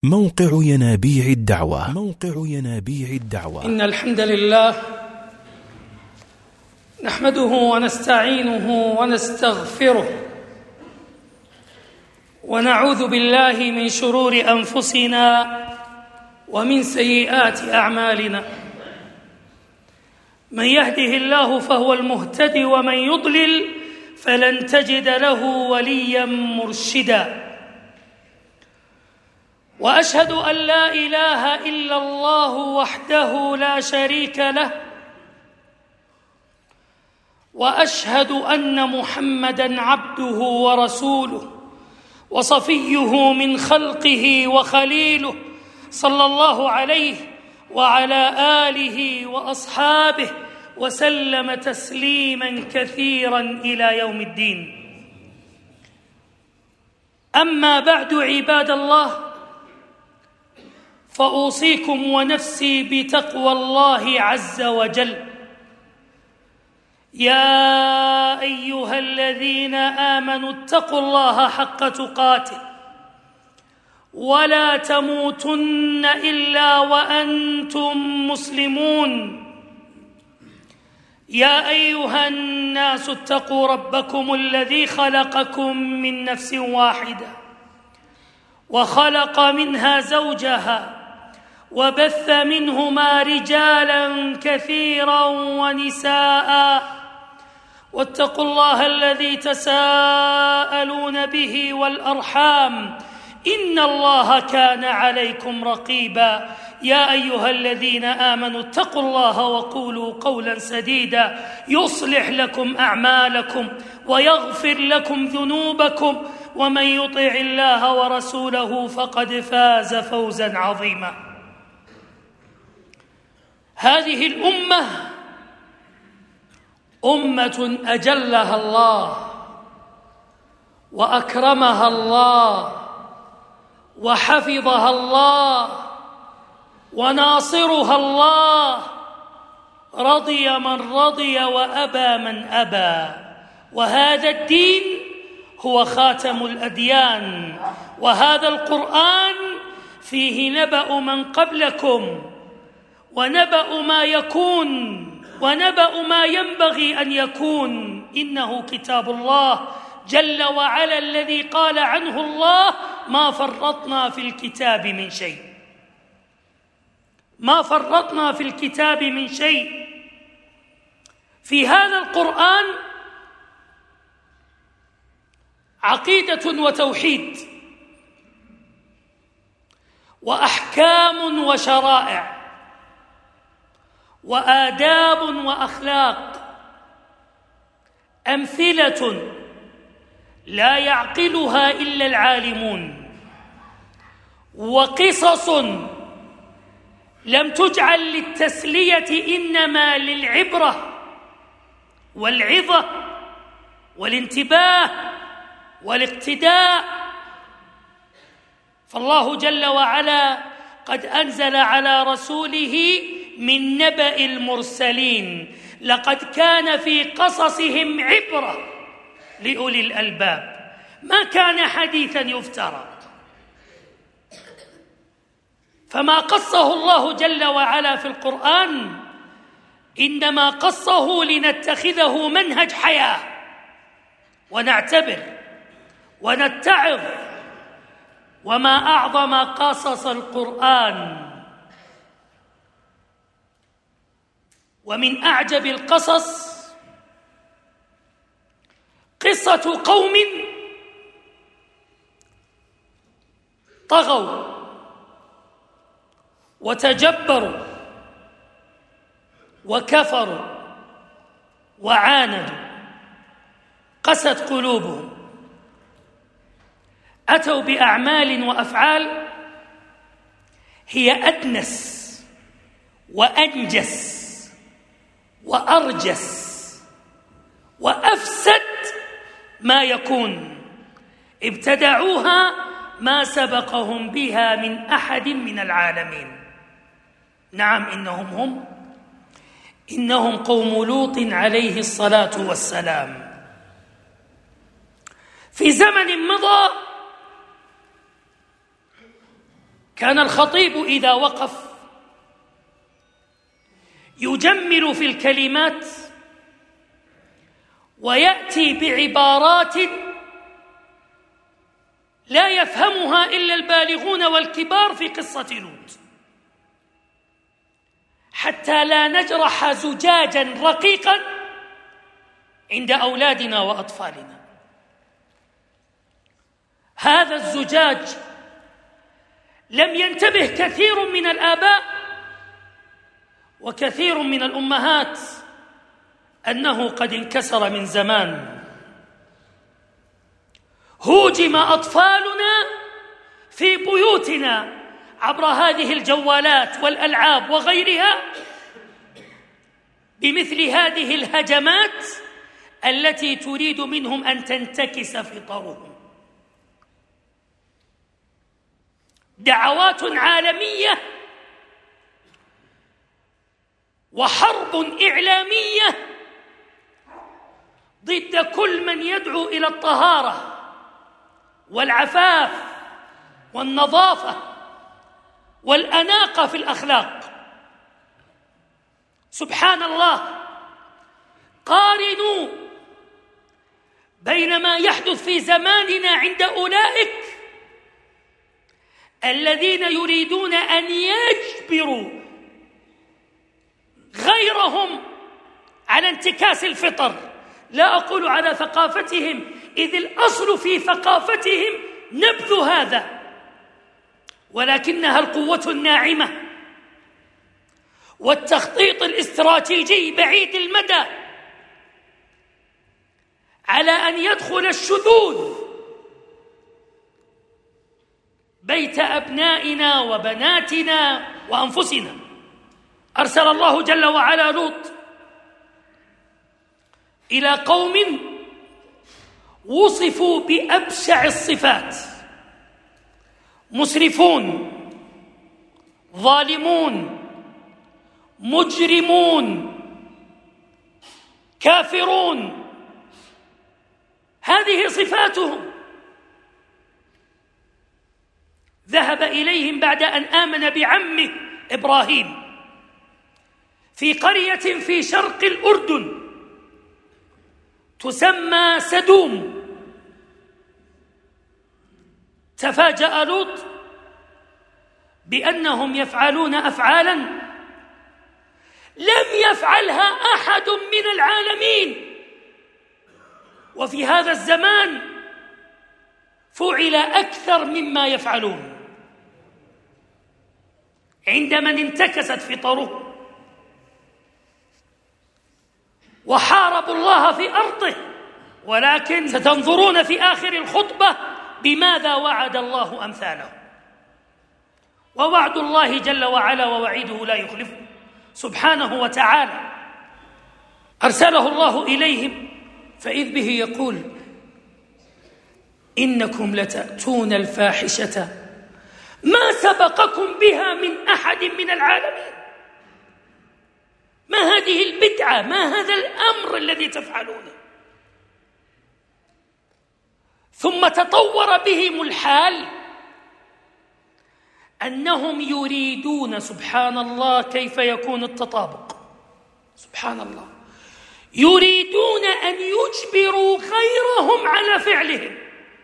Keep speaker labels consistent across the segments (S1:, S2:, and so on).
S1: موقع ينابيع الدعوة.
S2: إن الحمد لله نحمده ونستعينه ونستغفره ونعوذ بالله من شرور أنفسنا ومن سيئات أعمالنا. من يهده الله فهو المهتدي ومن يضلل فلن تجد له وليا مرشدا. وأشهد أن لا إله إلا الله وحده لا شريك له، وأشهد أن محمدًا عبده ورسوله وصفيه من خلقه وخليله، صلى الله عليه وعلى آله وأصحابه وسلم تسليماً كثيراً إلى يوم الدين. أما بعد عباد الله، فأوصيكم ونفسي بتقوى الله عز وجل. يا أيها الذين آمنوا اتقوا الله حق تقاته ولا تموتن إلا وأنتم مسلمون. يا أيها الناس اتقوا ربكم الذي خلقكم من نفس واحدة وخلق منها زوجها وبث منهما رجالا كثيرا ونساء، واتقوا الله الذي تساءلون به والأرحام إن الله كان عليكم رقيبا. يا أيها الذين آمنوا اتقوا الله وقولوا قولا سديدا يصلح لكم أعمالكم ويغفر لكم ذنوبكم، ومن يطع الله ورسوله فقد فاز فوزا عظيما. هذه الأمة أمة أجلها الله وأكرمها الله وحفظها الله وناصرها الله، رضي من رضي وأبى من أبى. وهذا الدين هو خاتم الأديان، وهذا القرآن فيه نبأ من قبلكم ونبأ ما يكون ونبأ ما ينبغي أن يكون. إنه كتاب الله جل وعلا الذي قال عنه الله: ما فرطنا في الكتاب من شيء، ما فرطنا في الكتاب من شيء. في هذا القرآن عقيدة وتوحيد وأحكام وشرائع وآداب وأخلاق، أمثلة لا يعقلها إلا العالمون، وقصص لم تجعل للتسلية إنما للعبرة والعظة والانتباه والاقتداء. فالله جل وعلا قد أنزل على رسوله من نبأ المرسلين: لقد كان في قصصهم عبرة لأولي الألباب. ما كان حديثا يفترى، فما قصه الله جل وعلا في القرآن إنما قصه لنتخذه منهج حياة ونعتبر ونتعظ. وما أعظم قصص القرآن، ومن أعجب القصص قصة قوم طغوا وتجبروا وكفروا وعاندوا، قست قلوبهم، أتوا بأعمال وأفعال هي أدنس وأنجس وأرجس وأفسد ما يكون. ابتدعوها ما سبقهم بها من أحد من العالمين. نعم، إنهم قوم لوط عليه الصلاة والسلام. في زمن مضى كان الخطيب إذا وقف يجمل في الكلمات ويأتي بعبارات لا يفهمها إلا البالغون والكبار في قصة لوط، حتى لا نجرح زجاجا رقيقا عند أولادنا وأطفالنا. هذا الزجاج لم ينتبه كثير من الآباء وكثير من الأمهات أنه قد انكسر من زمان. هوجم أطفالنا في بيوتنا عبر هذه الجوالات والألعاب وغيرها بمثل هذه الهجمات التي تريد منهم أن تنتكس فطرهم. دعوات عالمية وحرب إعلامية ضد كل من يدعو إلى الطهارة والعفاف والنظافة والأناقة في الأخلاق. سبحان الله، قارنوا بين ما يحدث في زماننا عند أولئك الذين يريدون أن يجبروا غيرهم على انتكاس الفطر. لا أقول على ثقافتهم، إذ الأصل في ثقافتهم نبذ هذا، ولكنها القوة الناعمة والتخطيط الاستراتيجي بعيد المدى على أن يدخل الشذوذ بيت أبنائنا وبناتنا وأنفسنا. أرسل الله جل وعلا لوط إلى قوم وصفوا بأبشع الصفات: مسرفون، ظالمون، مجرمون، كافرون. هذه صفاتهم. ذهب إليهم بعد أن آمن بعمه إبراهيم في قرية في شرق الأردن تسمى سدوم. تفاجأ لوط بأنهم يفعلون أفعالا لم يفعلها أحد من العالمين، وفي هذا الزمان فعل أكثر مما يفعلون عندما انتكست فطره وحاربوا الله في أرضه. ولكن ستنظرون في آخر الخطبة بماذا وعد الله أمثاله، ووعد الله جل وعلا ووعيده لا يخلفه سبحانه وتعالى. أرسله الله إليهم فإذ به يقول: إنكم لتأتون الفاحشة ما سبقكم بها من أحد من العالمين. ما هذه البدعة؟ ما هذا الأمر الذي تفعلونه؟ ثم تطور بهم الحال أنهم يريدون، سبحان الله كيف يكون التطابق، سبحان الله، يريدون أن يجبروا غيرهم على فعلهم.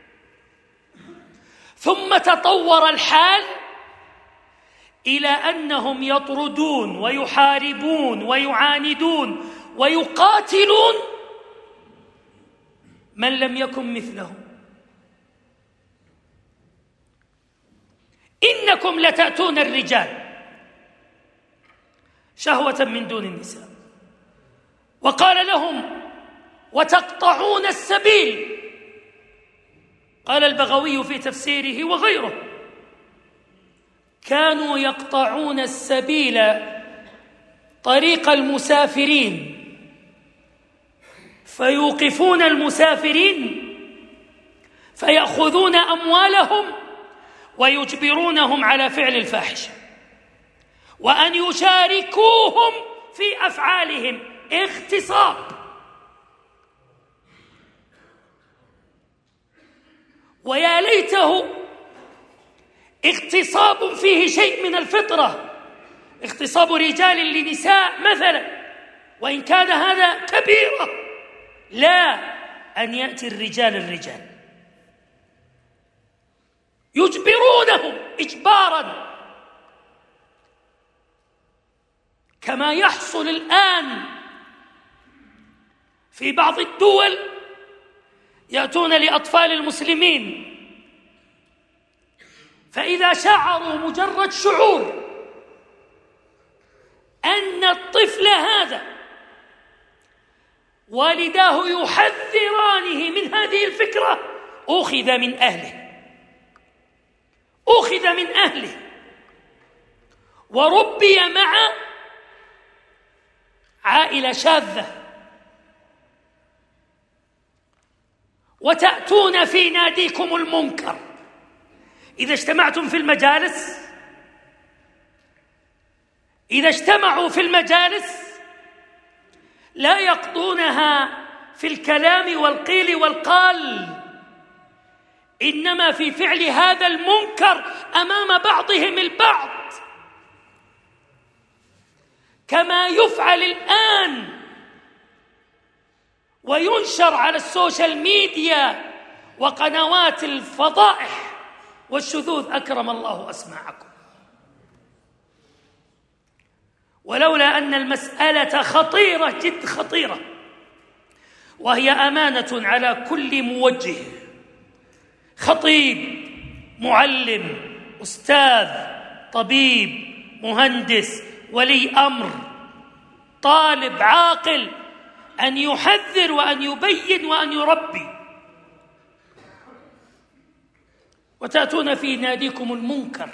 S2: ثم تطور الحال إلى أنهم يطردون ويحاربون ويعاندون ويقاتلون من لم يكن مثلهم. إنكم لتأتون الرجال شهوة من دون النساء، وقال لهم: وتقطعون السبيل. قال البغوي في تفسيره وغيره: كانوا يقطعون السبيل طريق المسافرين فيوقفون المسافرين فيأخذون أموالهم ويجبرونهم على فعل الفاحشة وأن يشاركوهم في أفعالهم اغتصاب. ويا ليته اغتصاب فيه شيء من الفطرة، اغتصاب رجال لنساء مثلا، وإن كان هذا كبيرة، لا، أن يأتي الرجال يجبرونهم إجبارا كما يحصل الآن في بعض الدول. يأتون لأطفال المسلمين، فإذا شعروا مجرد شعور أن الطفل هذا والداه يحذرانه من هذه الفكرة، أخذ من أهله وربي مع عائلة شاذة، وتأتون في ناديكم المنكر. إذا اجتمعتم في المجالس، إذا اجتمعوا في المجالس لا يقضونها في الكلام والقيل والقال، إنما في فعل هذا المنكر أمام بعضهم البعض، كما يفعل الآن وينشر على السوشيال ميديا وقنوات الفضائح والشذوذ، أكرم الله أسماعكم. ولولا أن المسألة خطيرة جد خطيرة، وهي أمانة على كل موجه، خطيب، معلم، أستاذ، طبيب، مهندس، ولي أمر، طالب، عاقل، أن يحذر وأن يبين وأن يربي. وتأتون في ناديكم المنكر.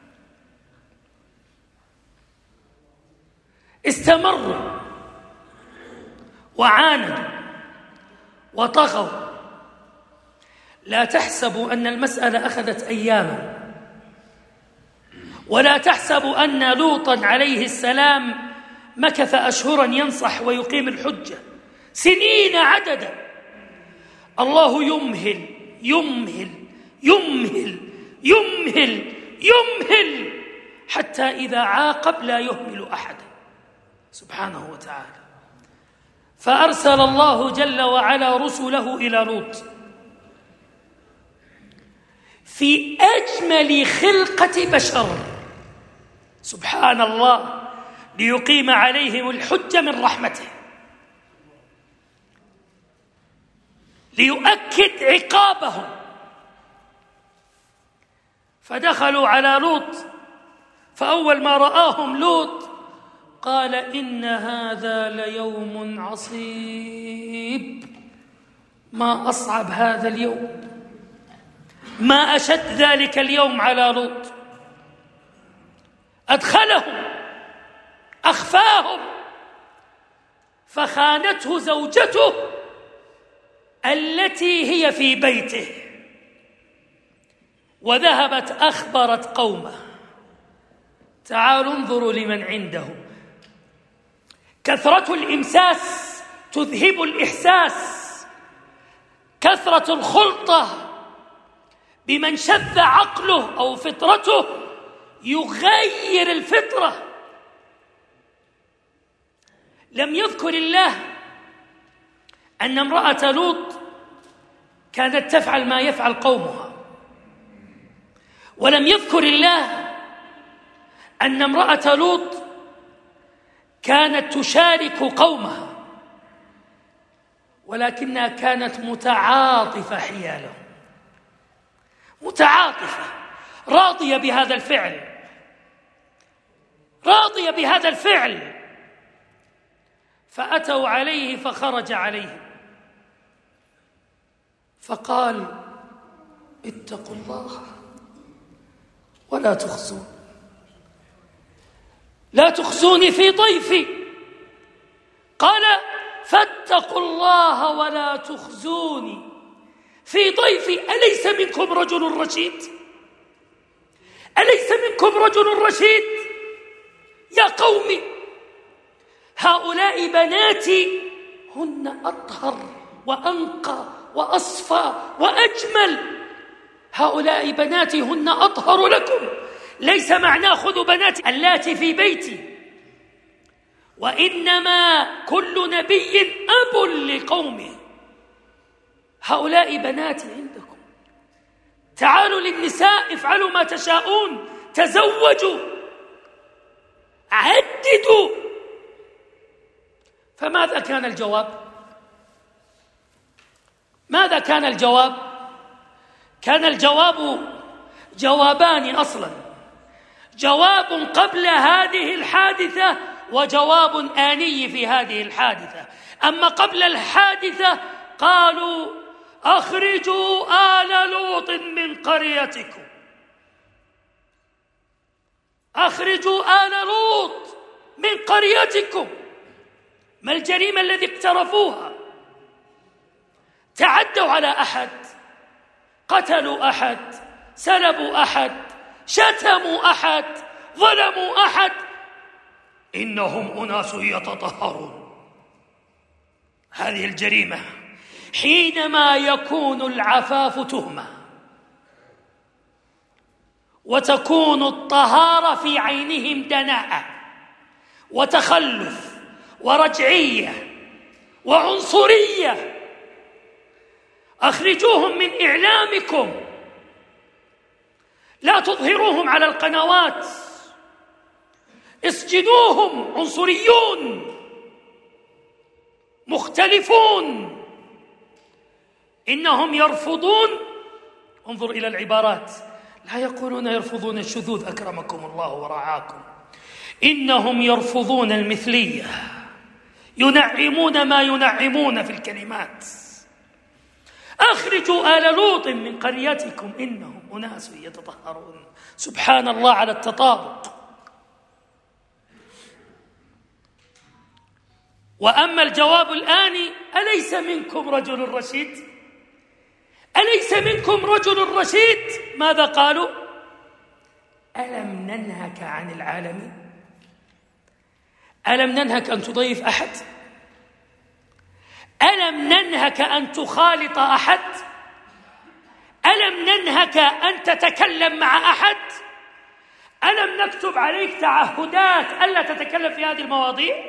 S2: استمروا وعاندوا وطغوا. لا تحسبوا أن المسألة أخذت أياما، ولا تحسبوا أن لوطا عليه السلام مكث أشهرا ينصح ويقيم الحجة، سنين عددا. الله يمهل يمهل يمهل يمهل يمهل حتى إذا عاقب لا يهمل أحدا سبحانه وتعالى. فأرسل الله جل وعلا رسله إلى لوط في أجمل خلقة بشر، سبحان الله، ليقيم عليهم الحجة من رحمته، ليؤكد عقابهم. فدخلوا على لوط، فأول ما رآهم لوط قال: إن هذا ليوم عصيب. ما أصعب هذا اليوم، ما أشد ذلك اليوم على لوط. أدخلهم، أخفاهم، فخانته زوجته التي هي في بيته، وذهبت أخبرت قومه. تعالوا انظروا لمن عنده. كثرة الإمساس تذهب الإحساس، كثرة الخلطة بمن شذ عقله أو فطرته يغير الفطرة. لم يذكر الله أن امرأة لوط كانت تفعل ما يفعل قومها، ولم يذكر الله أن امرأة لوط كانت تشارك قومها، ولكنها كانت متعاطفة حيالهم، متعاطفة، راضية بهذا الفعل، راضية بهذا الفعل. فأتوا عليه فخرج عليهم فقال: اتقوا الله ولا تخزون، لا تخزوني في ضيفي. قال: فاتقوا الله ولا تخزوني في ضيفي، أليس منكم رجل رشيد؟ أليس منكم رجل رشيد؟ يا قوم، هؤلاء بناتي هن أطهر وأنقى وأصفى وأجمل، هؤلاء بناتي هن أطهر لكم، ليس معناه خذوا بناتي اللاتي في بيتي، وإنما كل نبي أب لقومه. هؤلاء بناتي عندكم، تعالوا للنساء افعلوا ما تشاءون، تزوجوا، عددوا. فماذا كان الجواب؟ ماذا كان الجواب؟ كان الجواب جوابان أصلا، جواب قبل هذه الحادثة وجواب آني في هذه الحادثة. أما قبل الحادثة قالوا أخرجوا آل لوط من قريتكم، أخرجوا آل لوط من قريتكم. ما الجريمة التي اقترفوها؟ تعدوا على أحد، قتلوا أحد، سلبوا أحد، شتموا أحد، ظلموا أحد. إنهم أناس يتطهرون. هذه الجريمة حينما يكون العفاف تهمة وتكون الطهارة في عينهم دناءة وتخلف ورجعية وعنصرية. أخرجوهم من إعلامكم، لا تظهروهم على القنوات، اسجنوهم، عنصريون مختلفون. إنهم يرفضون، انظر إلى العبارات، لا يقولون يرفضون الشذوذ أكرمكم الله ورعاكم، إنهم يرفضون المثلية، ينعمون ما ينعمون في الكلمات. أخرجوا آل لوط من قريتكم إنهم أناس يتطهرون. سبحان الله على التطابق. وأما الجواب الآني: أليس منكم رجل رشيد؟ أليس منكم رجل رشيد؟ ماذا قالوا؟ ألم ننهك عن العالمين؟ ألم ننهك أن تضيف أحد؟ ألم ننهك أن تخالط أحد؟ ألم ننهك أن تتكلم مع أحد؟ ألم نكتب عليك تعهدات ألا تتكلم في هذه المواضيع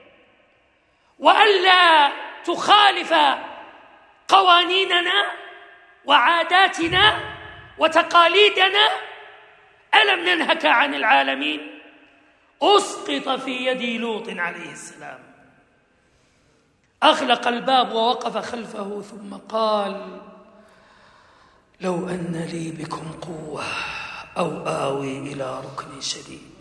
S2: وألا تخالف قوانيننا وعاداتنا وتقاليدنا؟ ألم ننهك عن العالمين؟ أسقط في يد لوط عليه السلام. أغلق الباب ووقف خلفه ثم قال: لو أن لي بكم قوة أو آوي إلى ركن شديد.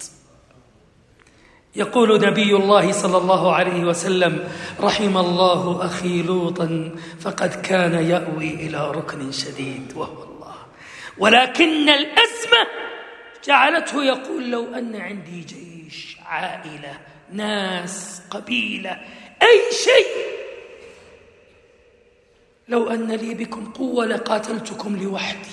S2: يقول نبي الله صلى الله عليه وسلم: رحم الله أخي لوطا فقد كان يأوي إلى ركن شديد وهو الله. ولكن الأزمة جعلته يقول: لو أن عندي جيش، عائلة، ناس، قبيلة، أي شيء، لو أن لي بكم قوة لقاتلتكم لوحدي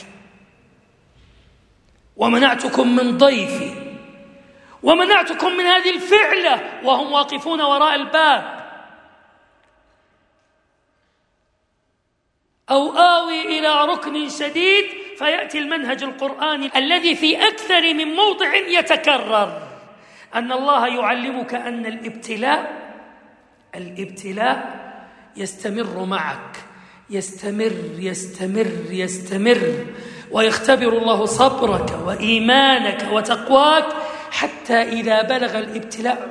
S2: ومنعتكم من ضيفي ومنعتكم من هذه الفعلة وهم واقفون وراء الباب. أو آوي إلى ركن شديد. فيأتي المنهج القرآني الذي في أكثر من موضع يتكرر، أن الله يعلمك أن الابتلاء يستمر معك، يستمر، ويختبر الله صبرك وإيمانك وتقواك حتى إذا بلغ الابتلاء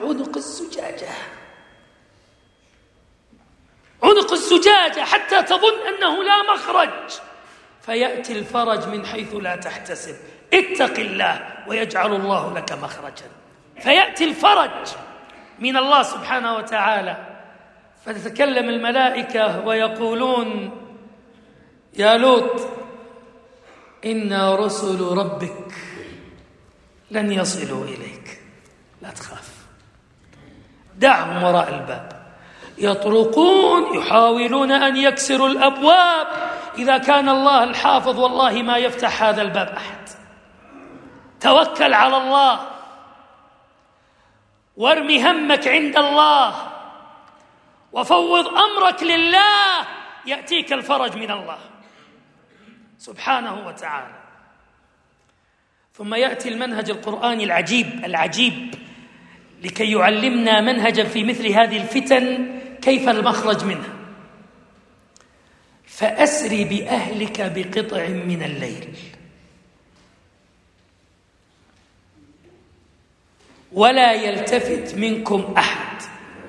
S2: عنق الزجاجة حتى تظن أنه لا مخرج، فيأتي الفرج من حيث لا تحتسب. اتق الله ويجعل الله لك مخرجا. فيأتي الفرج من الله سبحانه وتعالى، فتتكلم الملائكة ويقولون: يا لوط إنا رسل ربك لن يصلوا إليك، لا تخاف، دعهم وراء الباب يطرقون، يحاولون أن يكسروا الأبواب. إذا كان الله الحافظ والله ما يفتح هذا الباب أحد. توكل على الله وارمي همك عند الله وفوض أمرك لله، يأتيك الفرج من الله سبحانه وتعالى. ثم يأتي المنهج القرآني العجيب لكي يعلمنا منهجا في مثل هذه الفتن، كيف المخرج منها. فأسر بأهلك بقطع من الليل ولا يلتفت منكم أحد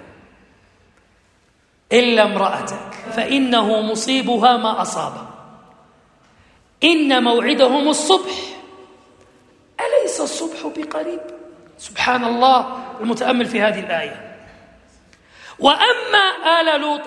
S2: إلا امرأتك فإنه مصيبها ما أصابه إن موعدهم الصبح أليس الصبح بقريب؟ سبحان الله المتأمل في هذه الآية. وأما آل لوط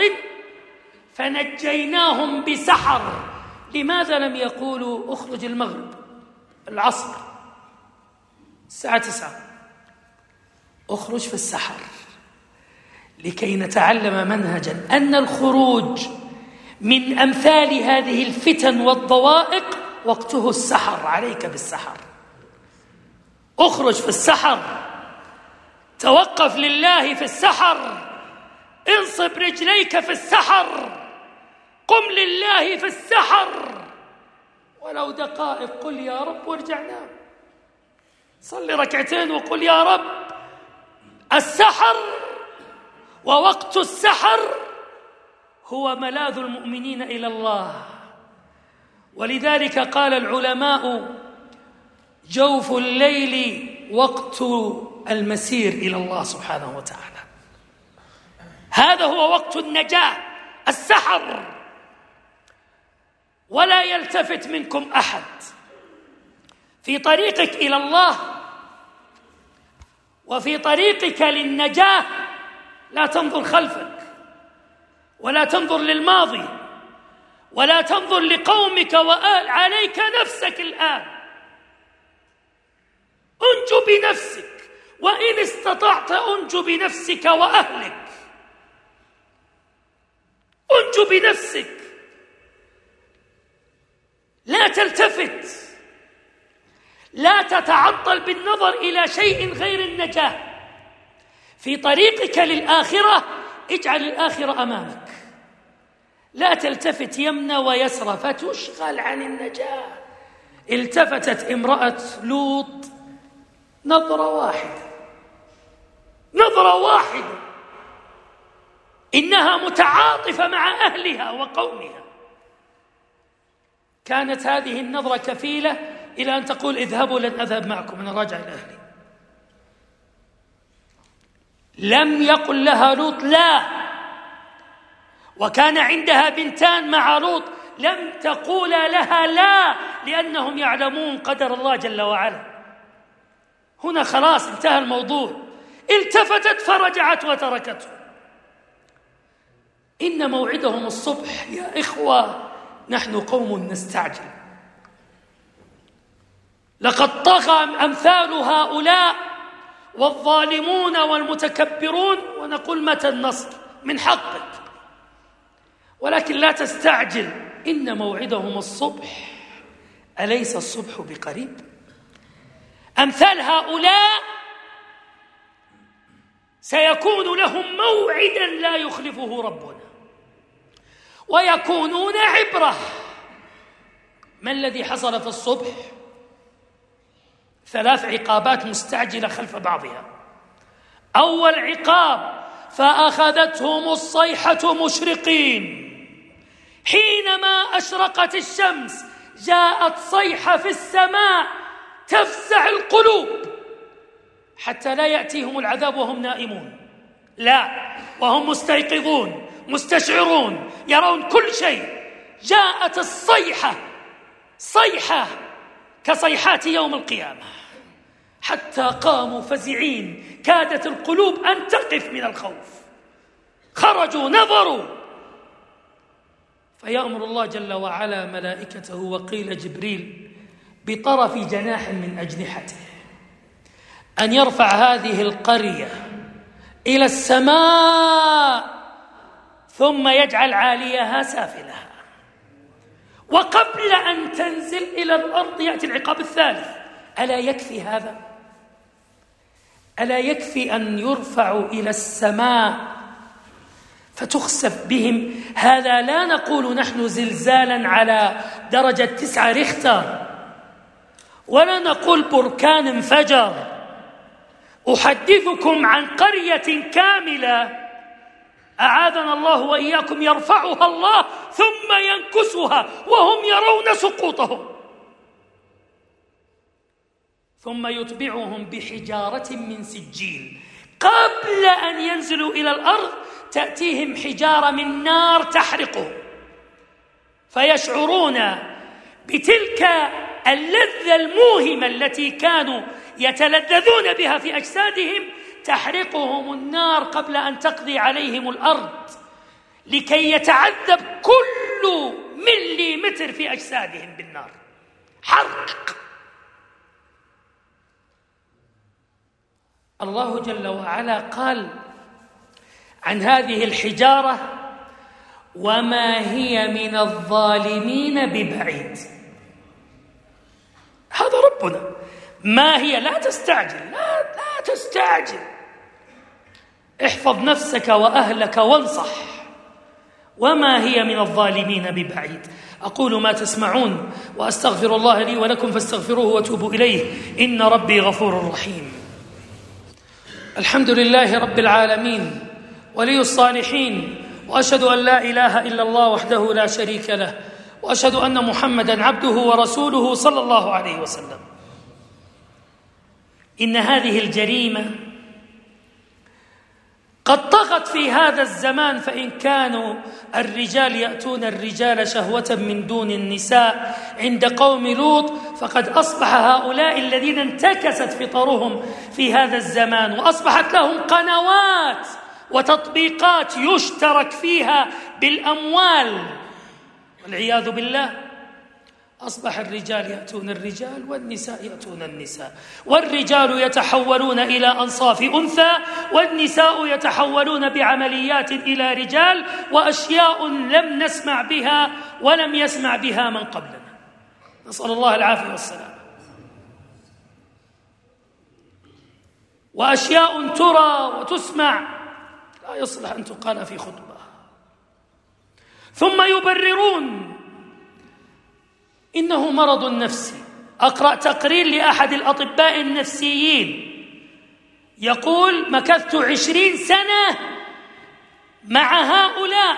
S2: فنجيناهم بسحر. لماذا لم يقولوا اخرج المغرب العصر الساعة 9؟ اخرج في السحر، لكي نتعلم منهجا أن الخروج من أمثال هذه الفتن والضوائق وقته السحر. عليك بالسحر، اخرج في السحر، توقف لله في السحر، انصب رجليك في السحر، قم لله في السحر، ولو دقائق قل يا رب وارجع نام، صلي ركعتين وقل يا رب. السحر ووقت السحر هو ملاذ المؤمنين إلى الله. ولذلك قال العلماء جوف الليل وقت المسير إلى الله سبحانه وتعالى. هذا هو وقت النجاة، السحر. ولا يلتفت منكم أحد في طريقك إلى الله وفي طريقك للنجاة. لا تنظر خلفك ولا تنظر للماضي ولا تنظر لقومك وآل. عليك نفسك الآن، انجو بنفسك، وإن استطعت انجو بنفسك وأهلك. انجو بنفسك، لا تلتفت، لا تتعطل بالنظر إلى شيء غير النجاة. في طريقك للآخرة اجعل الآخرة أمامك، لا تلتفت يمنى ويسرى فتشغل عن النجاة. التفتت امرأة لوط نظرة واحدة، إنها متعاطفة مع أهلها وقومها. كانت هذه النظرة كفيلة إلى أن تقول اذهبوا لن أذهب معكم، أنا راجع إلى أهلي. لم يقل لها لوط لا، وكان عندها بنتان مع لوط، لم تقول لها لا، لأنهم يعلمون قدر الله جل وعلا. هنا خلاص انتهى الموضوع. التفتت فرجعت وتركته. إن موعدهم الصبح. يا إخوة، نحن قوم نستعجل. لقد طغى أمثال هؤلاء والظالمون والمتكبرون، ونقول متى النصر؟ من حقك، ولكن لا تستعجل. إن موعدهم الصبح أليس الصبح بقريب؟ أمثال هؤلاء سيكون لهم موعدا لا يخلفه ربنا، ويكونون عبرة. ما الذي حصل في الصبح؟ 3 عقابات مستعجلة خلف بعضها. أول عقاب: فأخذتهم الصيحة مشرقين. حينما أشرقت الشمس جاءت صيحة في السماء تفزع القلوب، حتى لا يأتيهم العذاب وهم نائمون، لا، وهم مستيقظون مستشعرون يرون كل شيء. جاءت الصيحة، صيحة كصيحات يوم القيامة، حتى قاموا فزعين، كادت القلوب أن تقف من الخوف. خرجوا نظروا، فيأمر الله جل وعلا ملائكته وقيل جبريل بطرف جناح من أجنحته أن يرفع هذه القرية إلى السماء ثم يجعل عاليها سافلها. وقبل أن تنزل إلى الأرض يأتي العقاب الثالث. ألا يكفي هذا؟ ألا يكفي أن يرفعوا إلى السماء فتخسف بهم. هذا لا نقول نحن زلزالا على درجة 9 ريختر، ولا نقول بركان انفجر. أحدثكم عن قرية كاملة أعاذنا الله وإياكم يرفعها الله ثم ينكسها وهم يرون سقوطهم، ثم يتبعهم بحجارة من سجيل. قبل أن ينزلوا إلى الأرض تأتيهم حجارة من نار تحرقهم، فيشعرون بتلك اللذة الموهمة التي كانوا يتلذذون بها في أجسادهم، تحرقهم النار قبل أن تقضي عليهم الأرض، لكي يتعذب كل مليمتر في أجسادهم بالنار. حرق. الله جل وعلا قال عن هذه الحجارة: وما هي من الظالمين ببعيد. هذا ربنا. ما هي، لا تستعجل، لا تستعجل، احفظ نفسك وأهلك وانصح. وما هي من الظالمين ببعيد. أقول ما تسمعون وأستغفر الله لي ولكم فاستغفروه وتوبوا إليه إن ربي غفور رحيم. الحمد لله رب العالمين ولي الصالحين، وأشهد أن لا إله إلا الله وحده لا شريك له، وأشهد أن محمدًا عبده ورسوله صلى الله عليه وسلم. إن هذه الجريمة قد طغت في هذا الزمان، فإن كانوا الرجال يأتون الرجال شهوة من دون النساء عند قوم لوط، فقد أصبح هؤلاء الذين انتكست فطرهم في هذا الزمان وأصبحت لهم قنوات وتطبيقات يشترك فيها بالأموال والعياذ بالله. أصبح الرجال يأتون الرجال والنساء يأتون النساء، والرجال يتحولون إلى أنصاف أنثى، والنساء يتحولون بعمليات إلى رجال، وأشياء لم نسمع بها ولم يسمع بها من قبلنا، نسأل الله العافية والسلام. وأشياء ترى وتسمع لا يصلح أن تقال في خطبة. ثم يبررون إنه مرض نفسي. أقرأ تقرير لأحد الأطباء النفسيين يقول: مكثت 20 سنة مع هؤلاء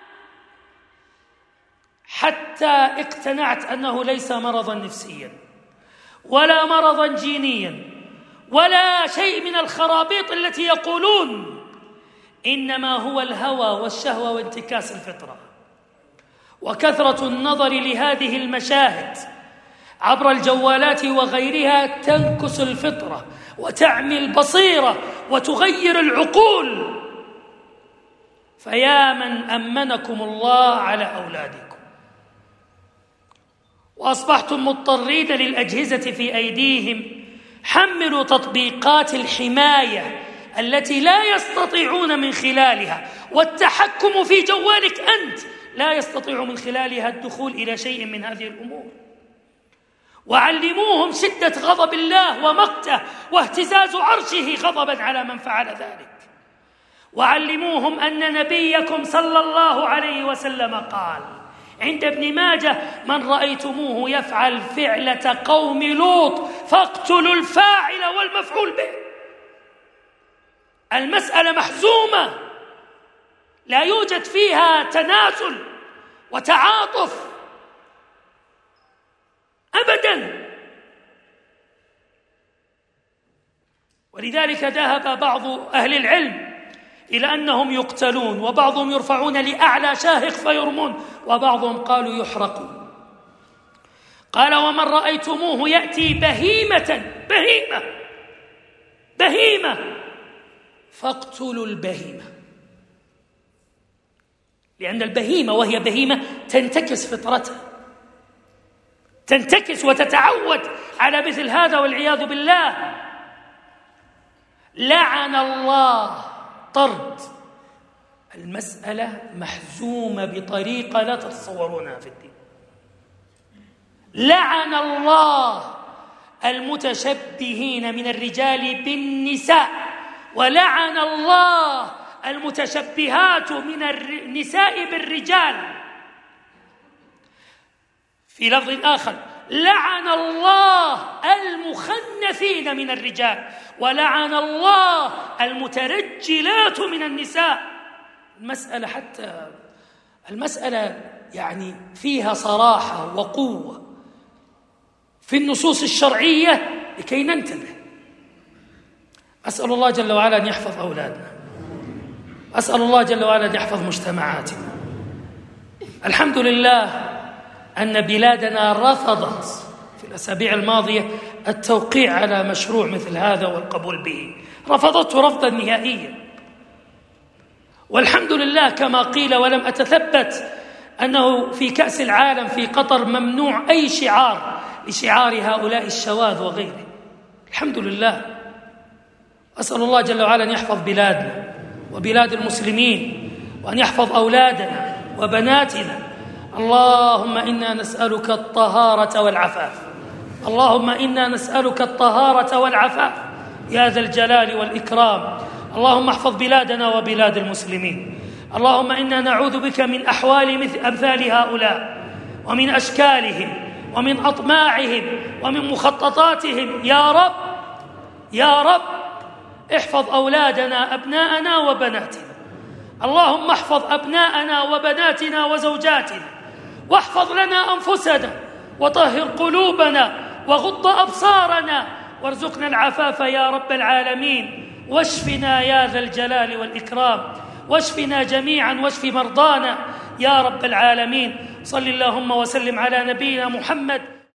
S2: حتى اقتنعت أنه ليس مرضا نفسيا ولا مرضا جينيا ولا شيء من الخرابيط التي يقولون، إنما هو الهوى والشهوة وانتكاس الفطرة وكثرة النظر لهذه المشاهد عبر الجوالات وغيرها تنكس الفطرة وتعمي البصيرة وتغير العقول. فيا من أمنكم الله على أولادكم وأصبحتم مضطرين للأجهزة في أيديهم، حملوا تطبيقات الحماية التي لا يستطيعون من خلالها والتحكم في جوالك أنت لا يستطيع من خلالها الدخول إلى شيء من هذه الأمور. وعلموهم شدة غضب الله ومقته واهتزاز عرشه غضبا على من فعل ذلك. وعلموهم أن نبيكم صلى الله عليه وسلم قال عند ابن ماجه: من رأيتموه يفعل فعلة قوم لوط فاقتلوا الفاعل والمفعول به. المسألة محزومة، لا يوجد فيها تنازل وتعاطف أبدا. ولذلك ذهب بعض أهل العلم إلى أنهم يقتلون، وبعضهم يرفعون لأعلى شاهق فيرمون، وبعضهم قالوا يحرقون. قال: ومن رأيتموه يأتي بهيمة فاقتلوا البهيمة، لأن البهيمة وهي بهيمة تنتكس فطرتها، تنتكس وتتعود على مثل هذا والعياذ بالله. لعن الله طرد. المسألة محزومة بطريقة لا تتصورونها في الدين. لعن الله المتشبهين من الرجال بالنساء، ولعن الله المتشبهات من النساء بالرجال. في لفظ آخر: لعن الله المخنثين من الرجال ولعن الله المترجلات من النساء. المسألة يعني فيها صراحة وقوة في النصوص الشرعية لكي ننتبه. أسأل الله جل وعلا أن يحفظ أولادنا، أسأل الله جل وعلا أن يحفظ مجتمعاتنا. الحمد لله أن بلادنا رفضت في الأسابيع الماضية التوقيع على مشروع مثل هذا والقبول به، رفضته رفضا نهائيا. والحمد لله كما قيل، ولم أتثبت، أنه في كأس العالم في قطر ممنوع أي شعار لشعار هؤلاء الشواذ وغيره. الحمد لله. أسأل الله جل وعلا أن يحفظ بلادنا وبلاد المسلمين، وأن يحفظ أولادنا وبناتنا. اللهم إنا نسألك الطهارة والعفاف، اللهم إنا نسألك الطهارة والعفاف يا ذا الجلال والإكرام. اللهم احفظ بلادنا وبلاد المسلمين. اللهم إنا نعوذ بك من أحوال أمثال هؤلاء، ومن أشكالهم، ومن أطماعهم، ومن مخططاتهم. يا رب يا رب احفظ أولادنا، أبناءنا وبناتنا. اللهم احفظ أبناءنا وبناتنا وزوجاتنا، واحفظ لنا أنفسنا، وطهر قلوبنا، وغض أبصارنا، وارزقنا العفاف يا رب العالمين. واشفنا يا ذا الجلال والإكرام، واشفنا جميعا، واشف مرضانا يا رب العالمين. صل اللهم وسلم على نبينا محمد